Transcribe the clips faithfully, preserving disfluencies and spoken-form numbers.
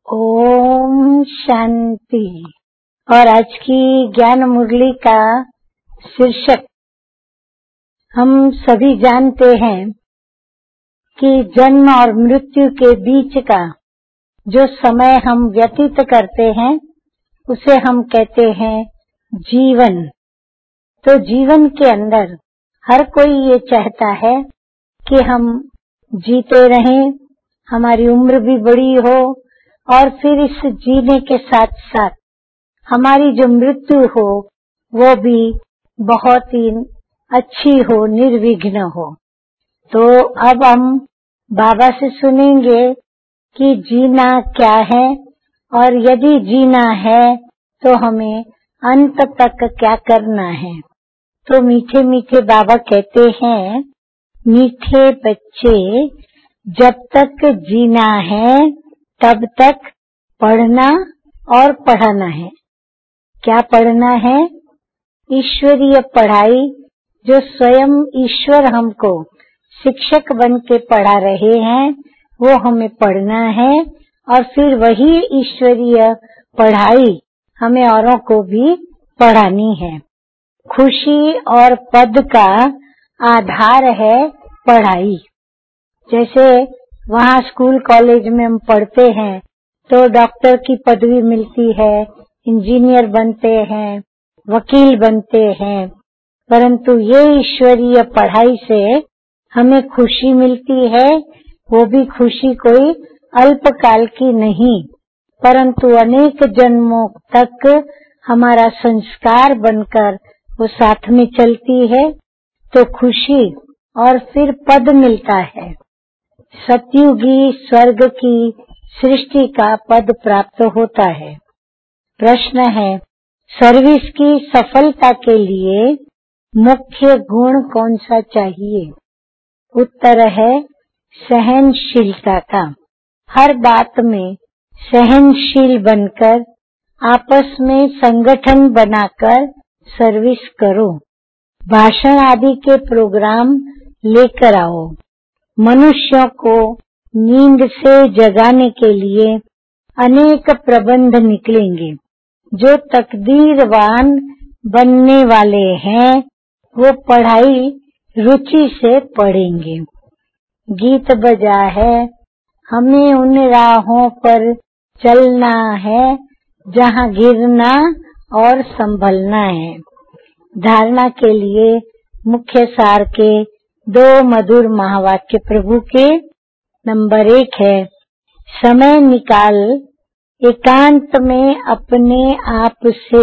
ओम शांति। और आज की ज्ञान मुरली का शीर्षक, हम सभी जानते हैं कि जन्म और मृत्यु के बीच का जो समय हम व्यतीत करते हैं उसे हम कहते हैं जीवन। तो जीवन के अंदर हर कोई ये चाहता है कि हम जीते रहें, हमारी उम्र भी बड़ी हो और फिर इस जीने के साथ साथ हमारी जो मृत्यु हो वो भी बहुत ही अच्छी हो, निर्विघ्न हो। तो अब हम बाबा से सुनेंगे कि जीना क्या है और यदि जीना है तो हमें अंत तक क्या करना है। तो मीठे मीठे बाबा कहते हैं, मीठे बच्चे जब तक जीना है तब तक पढ़ना और पढ़ाना है। क्या पढ़ना है? ईश्वरीय पढ़ाई, जो स्वयं ईश्वर हमको शिक्षक बन के पढ़ा रहे हैं वो हमें पढ़ना है और फिर वही ईश्वरीय पढ़ाई हमें औरों को भी पढ़ानी है। खुशी और पद का आधार है पढ़ाई। जैसे वहाँ स्कूल कॉलेज में हम पढ़ते हैं तो डॉक्टर की पदवी मिलती है, इंजीनियर बनते हैं, वकील बनते हैं, परंतु ये ईश्वरीय पढ़ाई से हमें खुशी मिलती है। वो भी खुशी कोई अल्पकाल की नहीं, परंतु अनेक जन्मों तक हमारा संस्कार बनकर वो साथ में चलती है, तो खुशी और फिर पद मिलता है। सतयुगी स्वर्ग की सृष्टि का पद प्राप्त होता है। प्रश्न है, सर्विस की सफलता के लिए मुख्य गुण कौन सा चाहिए? उत्तर है सहनशीलता का। हर बात में सहनशील बनकर आपस में संगठन बनाकर सर्विस करो। भाषण आदि के प्रोग्राम लेकर आओ। मनुष्यों को नींद से जगाने के लिए अनेक प्रबंध निकलेंगे। जो तकदीरवान बनने वाले हैं वो पढ़ाई रुचि से पढ़ेंगे। गीत बजा है, हमें उन राहों पर चलना है जहाँ गिरना और संभलना है। धारणा के लिए मुख्य सार के दो मधुर महावाक्य प्रभु के। नंबर एक है, समय निकाल एकांत में अपने आप से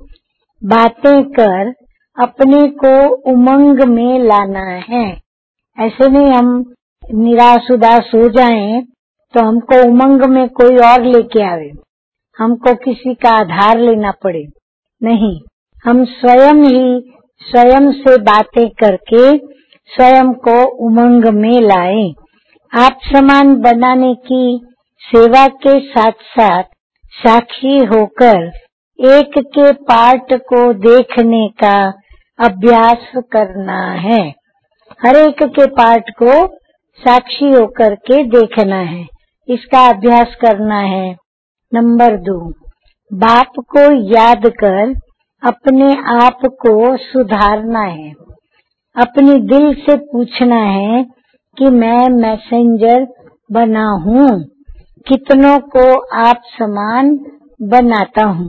बातें कर अपने को उमंग में लाना है। ऐसे नहीं हम निराश उदास हो जाएं तो हमको उमंग में कोई और लेके आवे, हमको किसी का आधार लेना पड़े। नहीं, हम स्वयं ही स्वयं से बातें करके स्वयं को उमंग में लाएं। आप समान बनाने की सेवा के साथ साथ साक्षी होकर एक के पार्ट को देखने का अभ्यास करना है। हर एक के पार्ट को साक्षी होकर के देखना है, इसका अभ्यास करना है। नंबर दो, बाप को याद कर अपने आप को सुधारना है। अपनी दिल से पूछना है कि मैं मैसेंजर बना हूँ, कितनों को आप समान बनाता हूँ।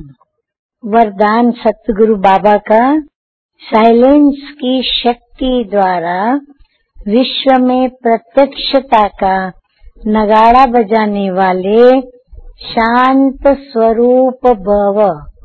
वरदान सतगुरु बाबा का, साइलेंस की शक्ति द्वारा विश्व में प्रत्यक्षता का नगाड़ा बजाने वाले शांत स्वरूप भव।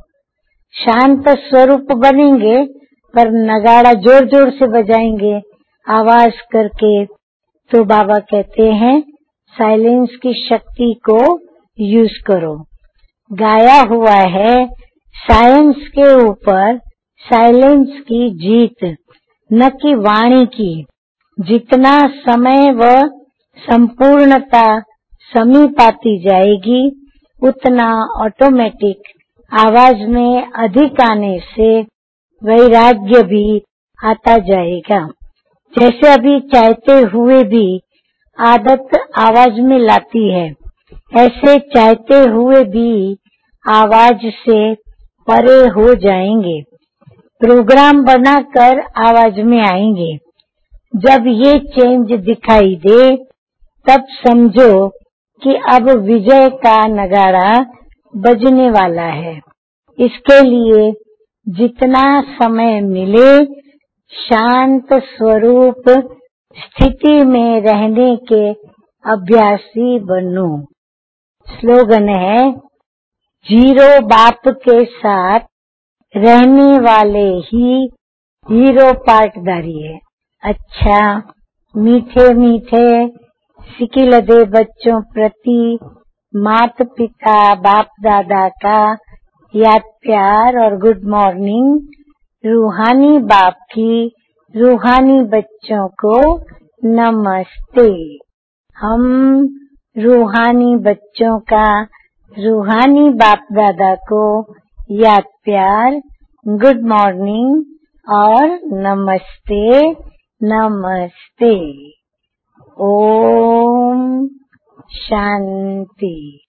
शांत स्वरूप बनेंगे पर नगाड़ा जोर जोर से बजाएंगे आवाज करके, तो बाबा कहते हैं साइलेंस की शक्ति को यूज करो। गाया हुआ है, साइंस के ऊपर साइलेंस की जीत, न कि वाणी की। जितना समय व संपूर्णता समीप आती जाएगी उतना ऑटोमेटिक आवाज में अधिक आने से वैराग्य भी आता जाएगा। जैसे अभी चाहते हुए भी आदत आवाज में लाती है, ऐसे चाहते हुए भी आवाज से परे हो जाएंगे, प्रोग्राम बनाकर आवाज में आएंगे। जब ये चेंज दिखाई दे तब समझो कि अब विजय का नगाड़ा बजने वाला है। इसके लिए जितना समय मिले शांत स्वरूप स्थिति में रहने के अभ्यासी बनो। स्लोगन है, जीरो बाप के साथ रहने वाले ही हीरो पार्टदारी है। अच्छा, मीठे मीठे सिकिलदे बच्चों प्रति माता पिता बाप दादा का याद प्यार और गुड मॉर्निंग। रूहानी बाप की रूहानी बच्चों को नमस्ते। हम रूहानी बच्चों का रूहानी बाप दादा को याद प्यार, गुड मॉर्निंग और नमस्ते नमस्ते। ओम शांति।